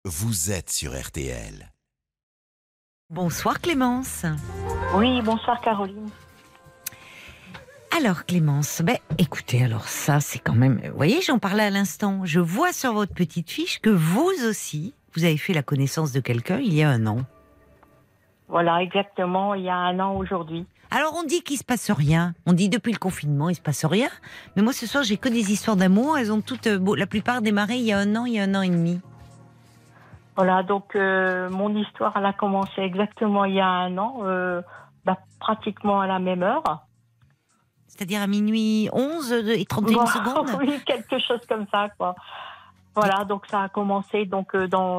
Vous êtes sur RTL. Bonsoir Clémence. Oui, bonsoir Caroline. Alors Clémence, écoutez, alors ça c'est quand même... Vous voyez, j'en parlais à l'instant. Je vois sur votre petite fiche que vous aussi, vous avez fait la connaissance de quelqu'un il y a un an. Voilà, exactement, il y a un an aujourd'hui. Alors on dit qu'il se passe rien. On dit depuis le confinement il se passe rien. Mais moi ce soir j'ai que des histoires d'amour. Elles ont toutes, la plupart démarré il y a un an et demi. Voilà, donc mon histoire, elle a commencé exactement il y a un an, pratiquement à la même heure. C'est-à-dire à minuit 11 et 31 secondes. Oui, quelque chose comme ça, quoi. Voilà, donc ça a commencé dans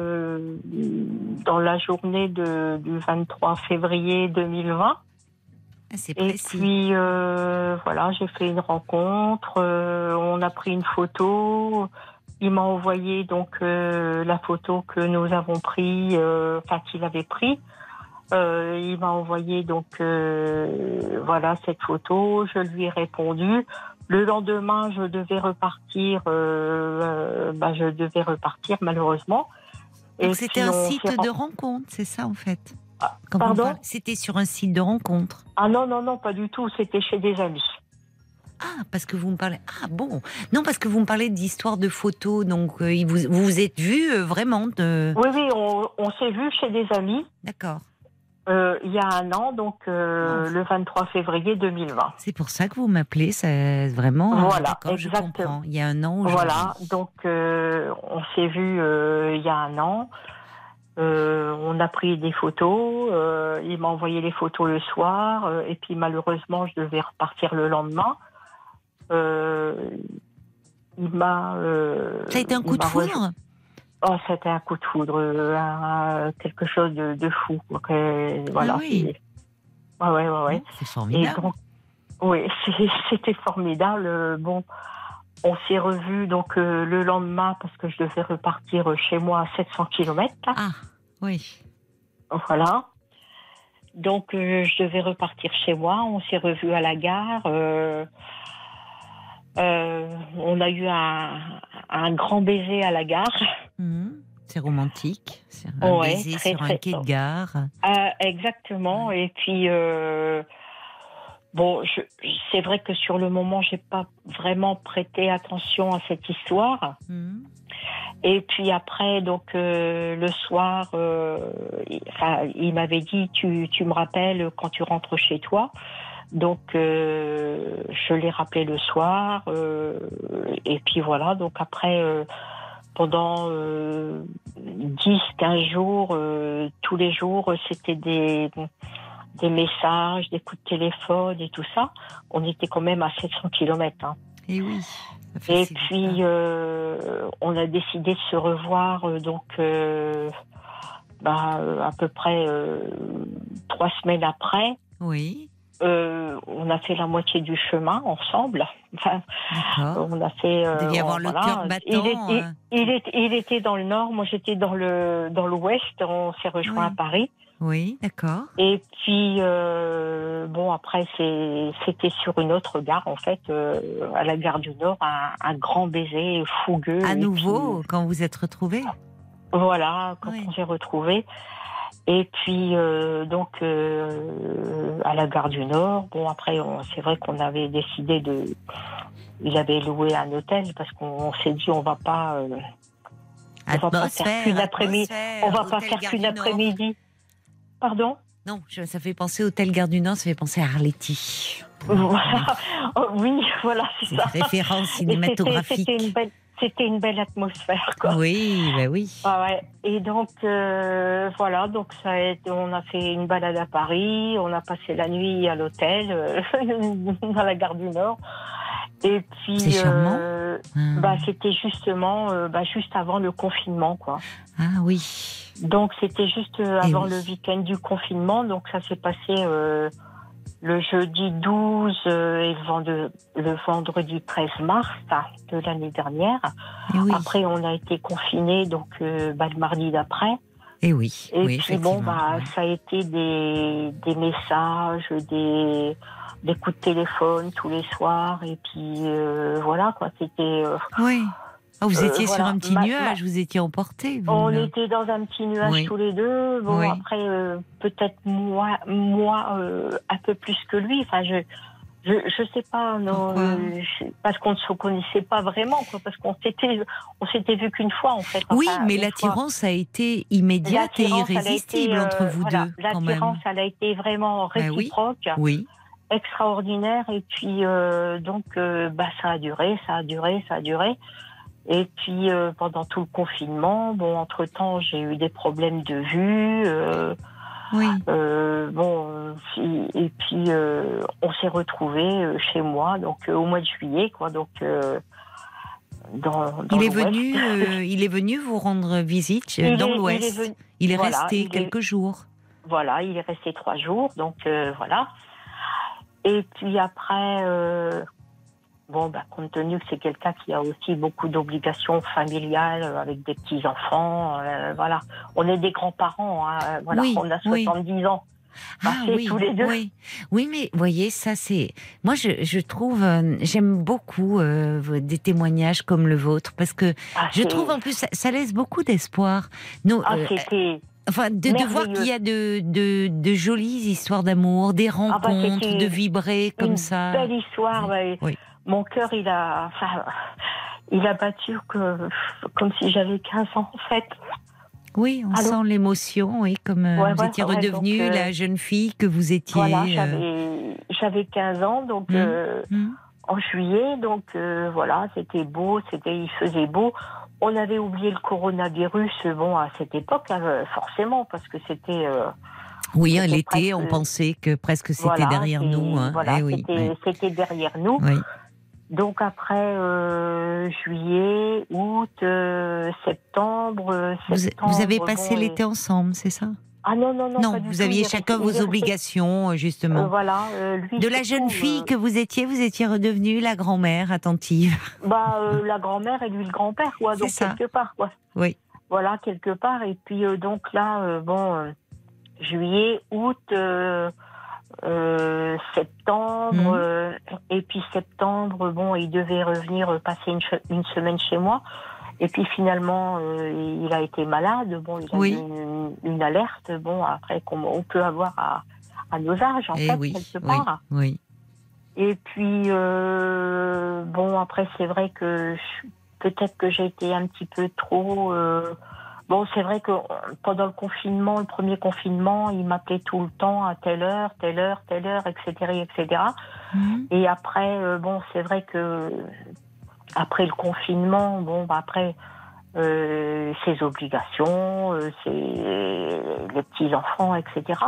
la journée du 23 février 2020. C'est Et précis. puis voilà, j'ai fait une rencontre, on a pris une photo. Il m'a envoyé donc la photo que nous avons pris, qu'il avait pris. Il m'a envoyé donc voilà cette photo. Je lui ai répondu. Le lendemain, je devais repartir. Je devais repartir malheureusement. Donc Et c'était puis un site de rencontre, c'est ça en fait. Quand pardon ? C'était sur un site de rencontre. Ah non, pas du tout. C'était chez des amis. Ah, parce que vous me parlez... Ah bon. Non, parce que vous me parlez d'histoire de photos, donc vous vous êtes vus vraiment de... Oui, on s'est vus chez des amis. D'accord. Il y a un an, donc le 23 février 2020. C'est pour ça que vous m'appelez, c'est vraiment... Voilà, d'accord, je comprends. Il y a un an aujourd'hui. Voilà, donc on s'est vus il y a un an. On a pris des photos. Il m'a envoyé les photos le soir. Et puis malheureusement, je devais repartir le lendemain. Il m'a... Ça a été un coup de foudre ? Oh, c'était un coup de foudre, quelque chose de fou. Voilà. Ah oui. Ouais. C'est formidable. Et donc, oui, c'était formidable. Bon, on s'est revus donc le lendemain parce que je devais repartir chez moi à 700 km. Ah, oui. Voilà. Donc, je devais repartir chez moi. On s'est revus à la gare. On a eu un grand baiser à la gare. C'est romantique. C'est un baiser sur un quai de gare. Exactement. Et puis, c'est vrai que sur le moment, j'ai pas vraiment prêté attention à cette histoire. Et puis après, donc le soir, il m'avait dit, tu me rappelles quand tu rentres chez toi. Donc, je l'ai rappelé le soir. Et puis voilà, donc après, pendant 10-15 jours, tous les jours, c'était des messages, des coups de téléphone et tout ça. On était quand même à 700 km. Hein. Et oui. Et puis, on a décidé de se revoir à peu près 3 semaines après. Oui. On a fait la moitié du chemin ensemble. Enfin, on a fait. Vous deviez avoir le cœur battant. Il était dans le nord, moi j'étais dans l'ouest. On s'est rejoints à Paris. Oui, d'accord. Et puis après c'était sur une autre gare en fait, à la gare du Nord, un grand baiser fougueux. À nouveau, quand vous êtes retrouvés. Voilà, quand on s'est retrouvés. Et puis à la gare du Nord, après c'est vrai qu'on avait décidé il avait loué un hôtel parce qu'on s'est dit on va pas faire qu'une après-midi, on va pas faire qu'une après-midi. Pardon ? Non, ça fait penser au Hôtel Gare du Nord, ça fait penser à Arletty. Voilà. Oui, voilà, c'est ça. Référence cinématographique. C'était une belle atmosphère, quoi. Oui, oui. Ouais. Et donc, voilà, donc on a fait une balade à Paris, on a passé la nuit à l'hôtel, dans la gare du Nord. Et puis, c'est charmant. C'était justement, juste avant le confinement, quoi. Ah oui. Donc, c'était juste avant le week-end du confinement, donc ça s'est passé le jeudi 12 et le vendredi 13 mars de l'année dernière. Oui. Après, on a été confinés donc le mardi d'après. Et oui. Et oui, puis ça a été des messages, des coups de téléphone tous les soirs. Et puis voilà quoi, c'était. Oui. Ah, vous étiez sur voilà, un petit nuage, vous étiez emportés. On était dans un petit nuage tous les deux. Bon, après, peut-être moi un peu plus que lui. Enfin, je sais pas, non, parce qu'on ne se connaissait pas vraiment, quoi, parce qu'on s'était vu qu'une fois, en fait. Enfin, oui, mais l'attirance a été immédiate et irrésistible entre vous deux, quand même. L'attirance, elle a été vraiment réciproque, oui. Extraordinaire, et puis donc, ça a duré. Et puis pendant tout le confinement, bon, entre-temps, j'ai eu des problèmes de vue. Et puis on s'est retrouvés chez moi, donc au mois de juillet, quoi. Donc il est venu vous rendre visite dans l'Ouest. Il est resté quelques jours. Voilà, il est resté 3 jours, donc voilà. Et puis après, compte tenu que c'est quelqu'un qui a aussi beaucoup d'obligations familiales avec des petits-enfants, voilà. On est des grands-parents, hein, voilà. On a 70 ans. Tous les deux. Oui, mais voyez, ça c'est... Moi, je trouve... j'aime beaucoup des témoignages comme le vôtre, parce que je trouve en plus, ça laisse beaucoup d'espoir. De voir qu'il y a de jolies histoires d'amour, des rencontres, de vibrer comme ça. Une belle histoire, oui. Mon cœur, il a battu comme si j'avais 15 ans, en fait. Oui, on sent l'émotion, oui, comme vous étiez redevenue la jeune fille que vous étiez. Voilà, j'avais 15 ans, donc en juillet, donc voilà, c'était beau, il faisait beau. On avait oublié le coronavirus, à cette époque, forcément, parce que c'était... oui, l'été, on pensait que presque c'était derrière nous. Hein. Voilà, c'était derrière nous. Oui. Donc après juillet, août, septembre... Vous avez passé l'été ensemble, c'est ça ? Ah non, non, vous aviez chacun vos obligations, justement. Lui, de la jeune fille que vous étiez redevenue la grand-mère attentive. La grand-mère et lui le grand-père, quoi. Donc quelque part, quoi. Oui. Voilà, quelque part. Et puis donc là, juillet, août, septembre, et puis septembre, il devait revenir passer une semaine chez moi. Et puis finalement, il a été malade. Il a eu une alerte. Après qu'on peut avoir à nos âges, en fait, quelque part. Oui. Et puis après, c'est vrai que peut-être que j'ai été un petit peu trop. C'est vrai que pendant le premier confinement, il m'appelait tout le temps à telle heure, etc. Et après, c'est vrai que après le confinement, ses obligations, les petits-enfants, etc.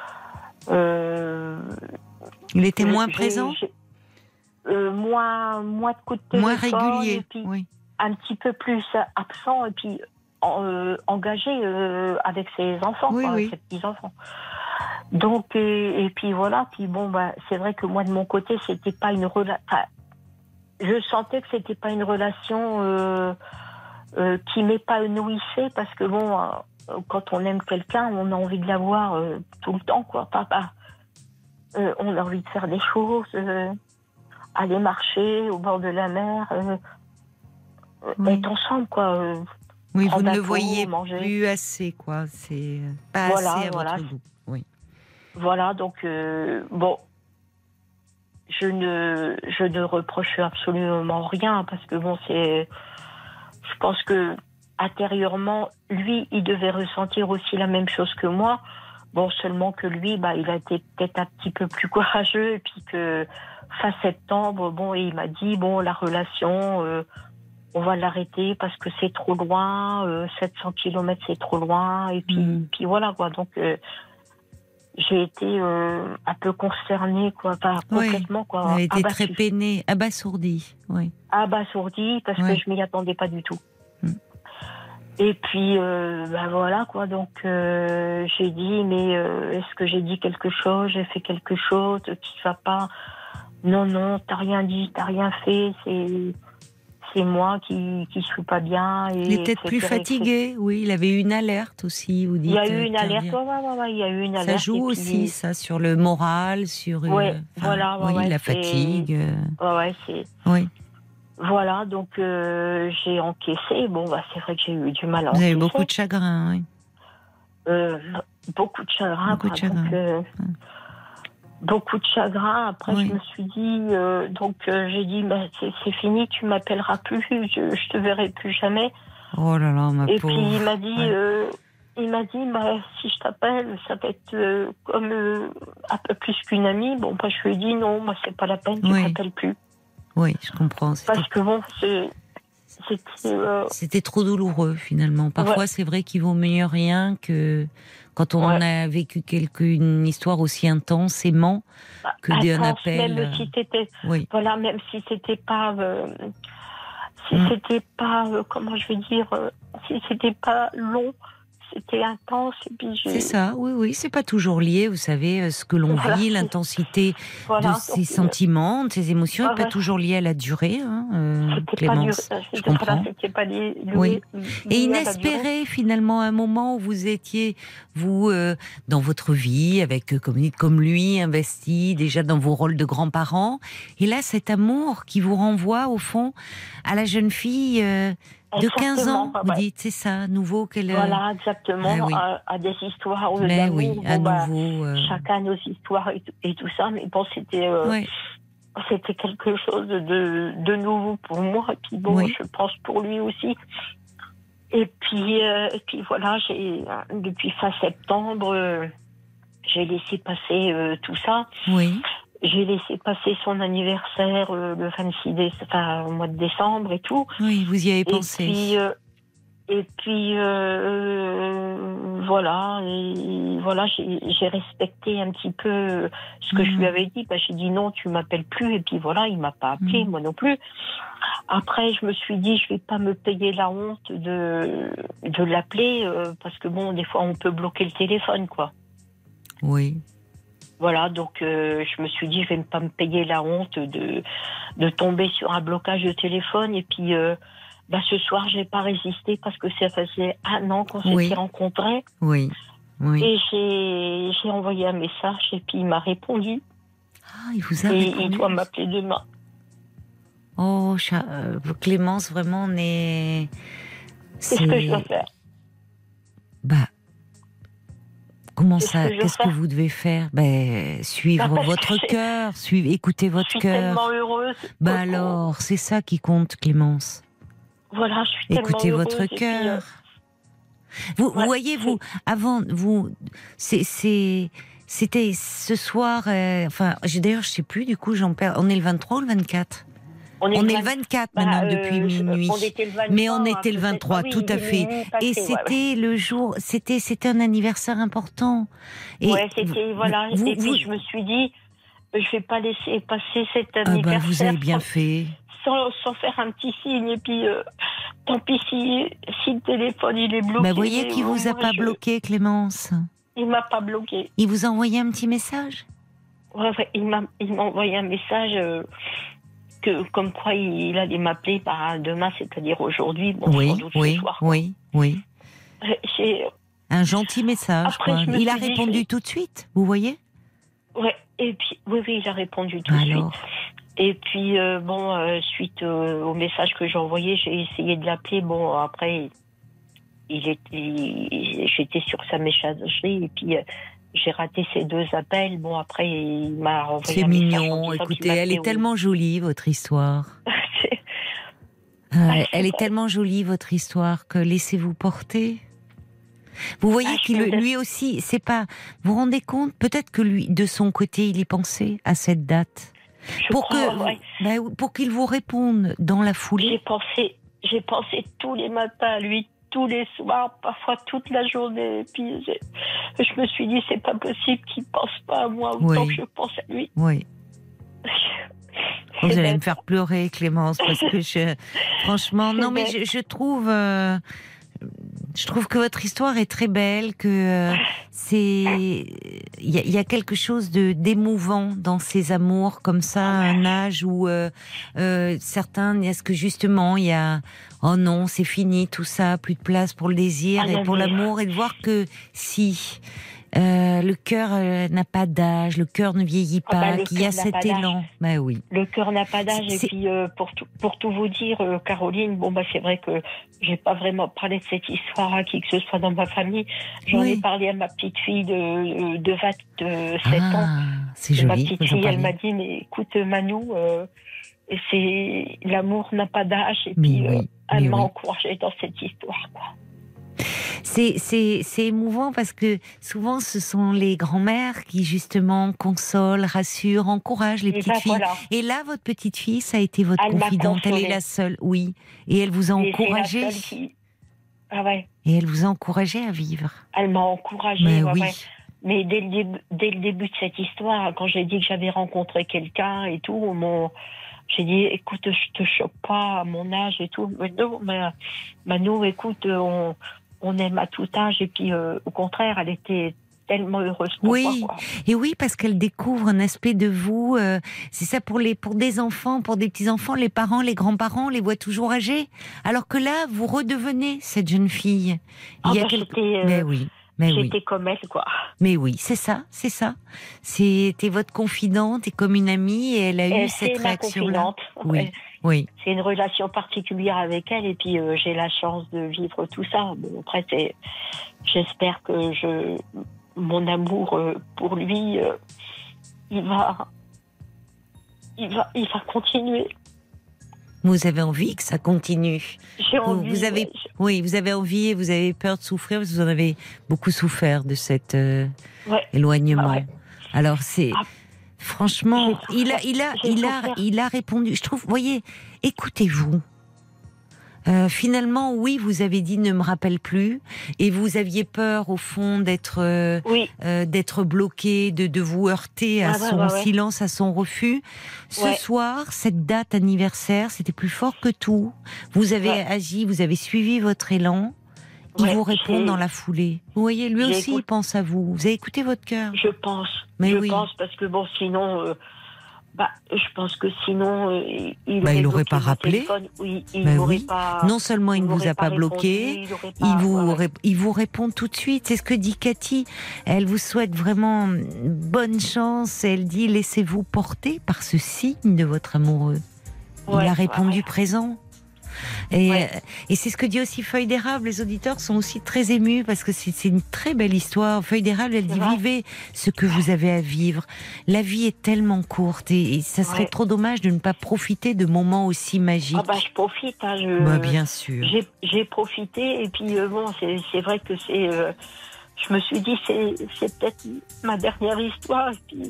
Il était moins présent, moins de coups de téléphone, moins régulier, et puis un petit peu plus absent, et puis engagé avec ses enfants, ses petits-enfants. Donc, et puis voilà, c'est vrai que moi, de mon côté, c'était pas une relation... Je sentais que c'était pas une relation qui m'épanouissait, parce que quand on aime quelqu'un, on a envie de l'avoir tout le temps, quoi. On a envie de faire des choses, aller marcher au bord de la mer, être ensemble, quoi. Oui, vous ne le voyez plus assez, quoi. C'est pas assez à votre goût. Oui. Voilà, donc je ne reproche absolument rien, parce que je pense que intérieurement, lui, il devait ressentir aussi la même chose que moi. Seulement que lui, il a été peut-être un petit peu plus courageux, et puis que fin septembre, il m'a dit, la relation, on va l'arrêter parce que c'est trop loin, 700 km c'est trop loin, et puis voilà, quoi. Donc, j'ai été un peu consternée, quoi, pas complètement, quoi. Vous avez été très peinée, abasourdie, oui. Abasourdie, parce que je m'y attendais pas du tout. Et puis, voilà, quoi. Donc, j'ai dit, mais est-ce que j'ai dit quelque chose, j'ai fait quelque chose qui va pas? Non, t'as rien dit, t'as rien fait, c'est moi qui suis pas bien. Et il est peut-être plus fatigué, oui. Il avait eu une alerte aussi, vous dites. Il y a eu une alerte, il y a eu une alerte. Ça joue aussi, ça, sur le moral, sur la fatigue. Oui. Voilà, donc j'ai encaissé. Bon, bah, c'est vrai que j'ai eu du mal à Vous encaisser. avez beaucoup de chagrin, oui. Beaucoup de chagrin. Beaucoup de chagrin. Donc, beaucoup de chagrin. Après, Oui. je me suis dit, j'ai dit, bah, c'est fini, tu m'appelleras plus, je te verrai plus jamais. Oh là là, ma Et pauvre. puis il m'a dit, Ouais. bah, si je t'appelle, ça va être comme un peu plus qu'une amie. Bon, bah, je lui ai dit non, moi c'est pas la peine, tu m'appelles plus. Oui, je comprends. Parce que bon, C'était trop douloureux finalement. Parfois, c'est vrai qu'il vaut mieux rien que quand on a vécu une histoire aussi intensément que d'un appel. Même si c'était, Oui. voilà, même si c'était pas, comment je vais dire, si c'était pas long, c'était intense. Et puis C'est ça, oui, c'est pas toujours lié, vous savez, ce que l'on vit, l'intensité de ses sentiments, de ses émotions, n'est pas toujours lié à la durée, Clémence. Je comprends. C'était pas lié, oui. Et inespéré, finalement, un moment où vous étiez, vous, dans votre vie, avec, comme lui, investi déjà dans vos rôles de grands-parents, et là, cet amour qui vous renvoie, au fond, à la jeune fille de 15 ans, vous dites, c'est ça, nouveau qu'elle... Voilà, exactement, à des histoires d'amour. Oui, à nouveau... Chacun nos histoires et tout ça, mais bon, c'était quelque chose de nouveau pour moi, et puis bon, je pense pour lui aussi. Et puis voilà, depuis fin septembre, j'ai laissé passer tout ça. Oui. J'ai laissé passer son anniversaire le 26 au mois de décembre et tout. Oui, vous y avez pensé. Et puis voilà, j'ai respecté un petit peu ce que je lui avais dit. Bah, j'ai dit non, tu m'appelles plus. Et puis voilà, il m'a pas appelé, moi non plus. Après, je me suis dit, je vais pas me payer la honte de l'appeler parce que bon, des fois, on peut bloquer le téléphone, quoi. Oui. Voilà, donc je me suis dit, je vais pas me payer la honte de tomber sur un blocage de téléphone. Et puis, ce soir, j'ai pas résisté parce que ça faisait 1 an qu'on s'était rencontrés. Oui. Et j'ai envoyé un message et puis il m'a répondu. Ah, il vous a répondu. Il doit m'appeler demain. Oh, Clémence, vraiment, on est... Qu'est-ce que je dois faire ? Comment ça ? Qu'est-ce que vous devez faire ? Suivre votre cœur, écouter votre cœur. Je suis tellement heureuse. Alors, c'est ça qui compte, Clémence. Voilà, je suis tellement écoutez heureuse. Votre cœur. Vous voyez, avant, c'était ce soir. D'ailleurs, je sais plus. Du coup, j'en perds. On est le 23 ou le 24 ? On est le 24 maintenant depuis minuit. Mais on était le 23, tout à fait. Et c'était le jour, c'était un anniversaire important. C'était, voilà. Et puis je me suis dit, je vais pas laisser passer cet anniversaire. Vous avez bien fait. Sans faire un petit signe. Et puis, tant pis si le téléphone il est bloqué. Vous voyez qu'il vous a pas bloqué, Clémence. Il m'a pas bloqué. Il vous a envoyé un petit message. Il m'a envoyé un message. Comme quoi il allait m'appeler demain, c'est-à-dire aujourd'hui. Bon, sans doute ce soir, oui. Un gentil message. Après, il a répondu tout de suite, vous voyez ? Et puis oui, il a répondu tout de suite. Et puis suite au message que j'ai envoyé, j'ai essayé de l'appeler. Bon, après, j'étais sur sa messagerie et puis. J'ai raté ces 2 appels. Bon, après, il m'a envoyé un message. C'est mignon. Écoutez, elle est tellement jolie, votre histoire. Elle est tellement jolie, votre histoire, que laissez-vous porter. Vous voyez qu'il lui aussi, c'est pas... Vous vous rendez compte ? Peut-être que lui, de son côté, il y pensait à cette date. Pour qu'il vous réponde dans la foulée. J'ai pensé tous les matins à lui, tous les soirs, parfois toute la journée. Et puis je me suis dit, c'est pas possible qu'il ne pense pas à moi autant que je pense à lui. Oui. Vous allez me faire pleurer, Clémence, parce que franchement, non, mais je trouve que votre histoire est très belle, que il y a quelque chose d'émouvant dans ces amours comme ça, à un âge où certains, est-ce que justement il y a oh non, c'est fini tout ça, plus de place pour le désir et pour l'amour, et de voir que si Le cœur n'a pas d'âge, le cœur ne vieillit pas, qu'il y a cet élan. Bah oui. Le cœur n'a pas d'âge. Et puis, pour tout vous dire, Caroline, c'est vrai que j'ai pas vraiment parlé de cette histoire à qui que ce soit dans ma famille. J'en ai parlé à ma petite fille de 27 ans. C'est joli. Ma petite fille, elle m'a dit, mais écoute, Manou, l'amour n'a pas d'âge. Et puis, elle m'a encouragée dans cette histoire, quoi. C'est émouvant parce que souvent ce sont les grands-mères qui justement consolent, rassurent, encouragent les petites filles. Voilà. Et là, votre petite fille, ça a été votre confidente. Elle est la seule, oui. Et elle vous a encouragée. Et elle vous a encouragée à vivre. Elle m'a encouragée, Mais dès le début de cette histoire, quand j'ai dit que j'avais rencontré quelqu'un et tout, j'ai dit, écoute, je te choque pas à mon âge et tout. Mais non, Manou, écoute, on aime à tout âge. Et puis, au contraire, elle était tellement heureuse pour moi. Quoi. Et oui, parce qu'elle découvre un aspect de vous. C'est ça pour des enfants, pour des petits-enfants, les parents, les grands-parents, on les voit toujours âgés. Alors que là, vous redevenez cette jeune fille. J'étais comme elle, quoi. Mais oui, c'est ça. C'était votre confidente et comme une amie et elle a eu cette réaction-là. Oui. C'est une relation particulière avec elle et puis j'ai la chance de vivre tout ça. Bon, après, j'espère que mon amour pour lui, il va continuer. Vous avez envie que ça continue. J'ai envie. Vous avez envie et vous avez peur de souffrir parce que vous en avez beaucoup souffert de cet éloignement. Alors franchement, il a répondu. Je trouve, voyez, écoutez-vous. Finalement, oui, vous avez dit ne me rappelle plus, et vous aviez peur au fond d'être bloqué, de vous heurter à son silence, à son refus. Ce soir, cette date anniversaire, c'était plus fort que tout. Vous avez agi, vous avez suivi votre élan. Il vous répond dans la foulée. Vous voyez, lui aussi, il pense à vous. Vous avez écouté votre cœur. Je pense. Je pense parce que sinon. Je pense que sinon, il n'aurait pas rappelé. Non seulement il ne vous a pas bloqué, il vous répond tout de suite. C'est ce que dit Cathy. Elle vous souhaite vraiment bonne chance. Elle dit, laissez-vous porter par ce signe de votre amoureux. Il a répondu présent. Et c'est ce que dit aussi Feuille d'érable. Les auditeurs sont aussi très émus parce que c'est une très belle histoire. Feuille d'érable, elle dit vivez ce que vous avez à vivre. La vie est tellement courte et ça serait trop dommage de ne pas profiter de moments aussi magiques. Je profite. Bien sûr. J'ai profité et puis c'est vrai que je me suis dit c'est peut-être ma dernière histoire. Et puis,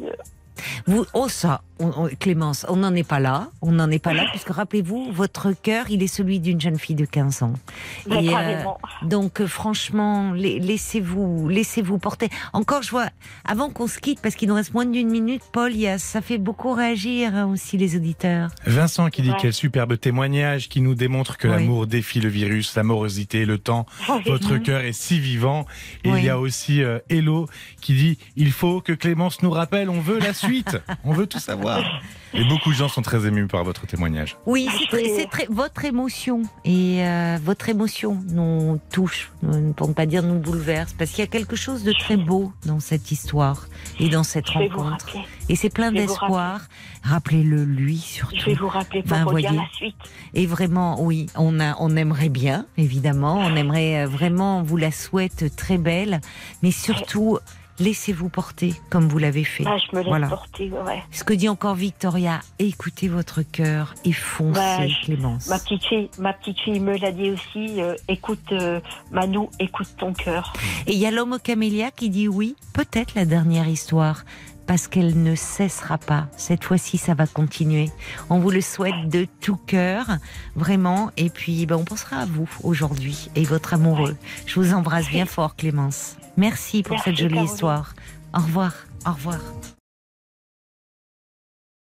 Clémence, on n'en est pas là, puisque rappelez-vous, votre cœur, il est celui d'une jeune fille de 15 ans. Donc franchement, laissez-vous porter. Encore, je vois, avant qu'on se quitte, parce qu'il nous reste moins d'une minute, Paul, ça fait beaucoup réagir aussi les auditeurs. Vincent qui dit quel superbe témoignage qui nous démontre que l'amour défie le virus, l'amorosité, le temps. Votre cœur est si vivant. Et il y a aussi Hello qui dit il faut que Clémence nous rappelle, on veut la suite, on veut tout savoir. Et beaucoup de gens sont très émus par votre témoignage. Oui, c'est très votre émotion votre émotion nous touche, pour ne pas dire nous bouleverse, parce qu'il y a quelque chose de très beau dans cette histoire et dans cette rencontre. Et c'est plein d'espoir. Rappelez-le lui surtout. Je vais vous rappeler pour dire la suite. Et vraiment, oui, on aimerait bien, évidemment, on aimerait vraiment, on vous la souhaite très belle, mais surtout. Laissez-vous porter comme vous l'avez fait. Je me laisse porter, Ce que dit encore Victoria, écoutez votre cœur et foncez, Clémence. Ma petite fille me l'a dit aussi, écoute Manou, écoute ton cœur. Et il y a l'homme au camélia qui dit oui, peut-être la dernière histoire, parce qu'elle ne cessera pas. Cette fois-ci, ça va continuer. On vous le souhaite de tout cœur, vraiment. Et puis, on pensera à vous aujourd'hui et votre amoureux. Je vous embrasse bien fort, Clémence. Merci pour cette jolie histoire. Au revoir. Au revoir.